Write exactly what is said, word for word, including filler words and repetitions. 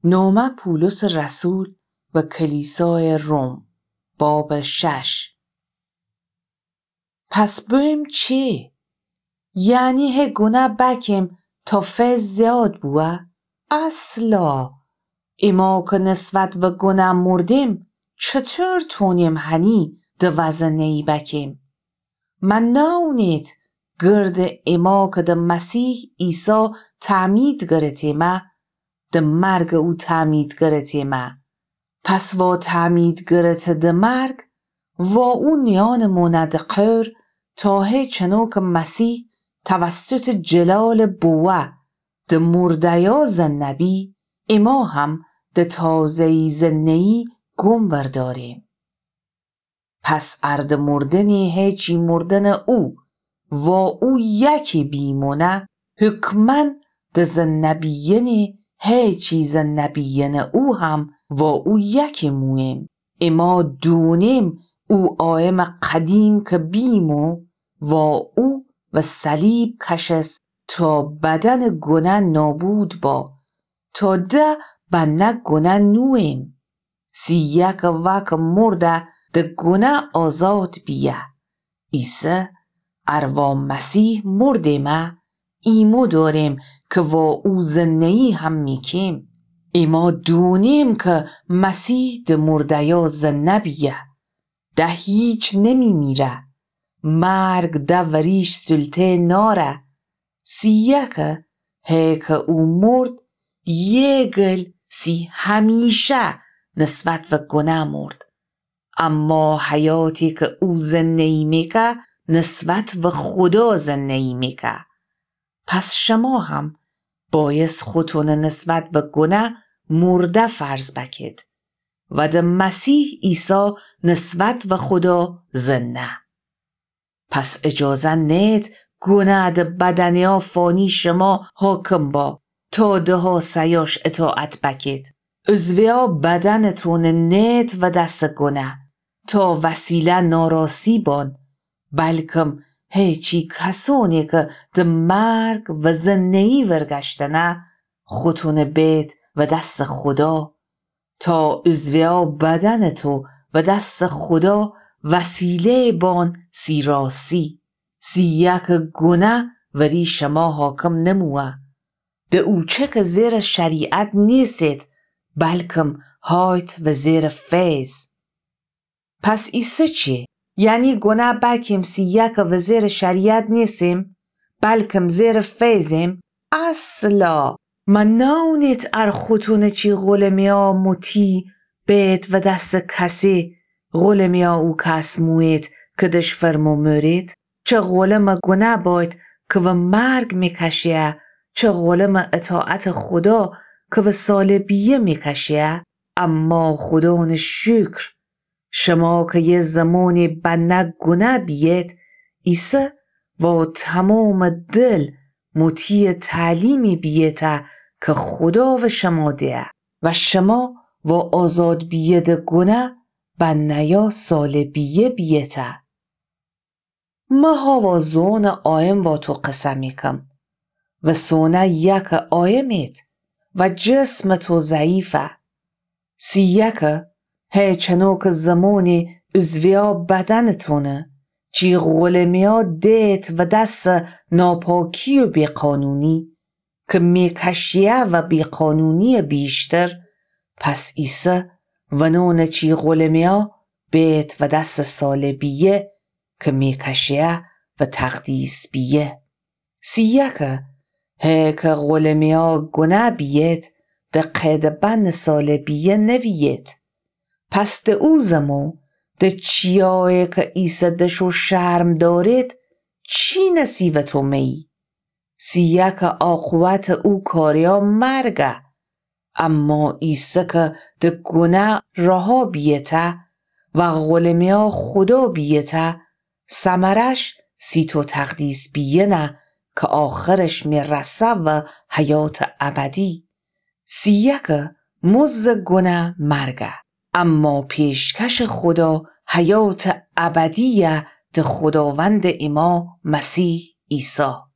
نامه پولس رسول و کلیسای روم، باب شش. پس بیم چی؟ یعنی هی گناه بکیم تا فیض زیاد بوه؟ اصلا اما که نسبت و گناه مردیم چطور تونیم هنی ده وزنهی بکیم؟ من ناونید گرد اما که ده مسیح عیسی تعمید گرتیمه ده مرگ او تعمید گرتیمه. پس و تعمید گرت ده مرگ و او نیان موند قر تا هی چنو که مسیح توسط جلال بوه ده مردیا زنبی اما هم ده تازهی زنهی گم برداریم. پس ارد مردنی هیچی مردن او و او یکی بیمونه حکمن ده زنبیینی هیچی زنبیین او هم و او یکی مویم. اما دونیم او آیم قدیم که بیمو و او و صلیب کشست تا بدن گناه نابود با تا ده بنه گناه نویم. سی یک وک مرده ده گناه آزاد بیه. ایسه اروا مسیح مردیمه ایمو داریم که و او زنهی هم میکیم. اما دونیم که مسیح ده مردیا زنه بیه ده هیچ نمی میره. مرگ ده وریش سلطه ناره. سی یکه هی که او مرد یه گل سی همیشه نسبت و گناه مرد. اما حیاتی که او زنهی میکه نسبت و خدا زنهی میکه. پس شما هم بایست خودتون نسبت به گناه مرده فرض بکید و ده مسیح عیسی نسبت و خدا زنده. پس اجازه نید گناه ده بدنی ها فانی شما حاکم با تا ده ها سیاش اطاعت بکید. عضویا بدنتون نید و دست گناه تا وسیله ناراسی بان، بلکم هیچی کسانی که ده مرگ و زنهی ورگشتنه خودتون بید و دست خدا تا عضویا بدنتو و دست خدا وسیله بان سی راسی. سی یک گناه وری شما حاکم نموه. ده اوچه که زیر شریعت نیستید بلکم هایت و زیر فیض. پس ایسه چی؟ یعنی گناه بکیم سی یک و زیر شریعت نیستیم بلکم زیر فیضیم؟ اصلا من ناونید ار خودتونه چی غلمیا مطی بید و دست کسی غلمیا او کس موید که دش فرمو مرید. چه غلم گناه باید که و مرگ میکشیه، چه غلم اطاعت خدا که و صالبیه میکشیه. اما خدا شکر شما که یه زمانی بنده گناه بیید ایسه و تمام دل مطیع تعلیمی بییته که خدا و شما ده و شما و آزاد بید گناه بنده یا صالبیه بییته. مها و زون آیم و تو قسم میکم و سونه یک آیمید و جسم تو ضعیفه. سی یکه هی چنو که زمانی عضویا بدنتونه چی غلمیا دیت و دست ناپاکی و بیقانونی که میکشیه و بیقانونی بیشتر. پس ایسه و نون چی غلمیا بیت و دست صالبیه که میکشیه و تقدیس بیه. سی یکه هی که غلمیا گناه بیت ده قید بند صالبیه نویت. پس ده او زمو ده چیایی که ایسه دشو شرم دارید چی نصیبتو می؟ سی یک عاقبت او کاریا مرگه. اما ایسه که ده گناه رها بیته و غلمیا خدا بیته ثمرش سی تو تقدیس بیه نه که آخرش میرسه و حیات ابدی. سی یک مزد گناه مرگه اما پیشکش خدا حیات ابدیه ده خداوند اما مسیح عیسی.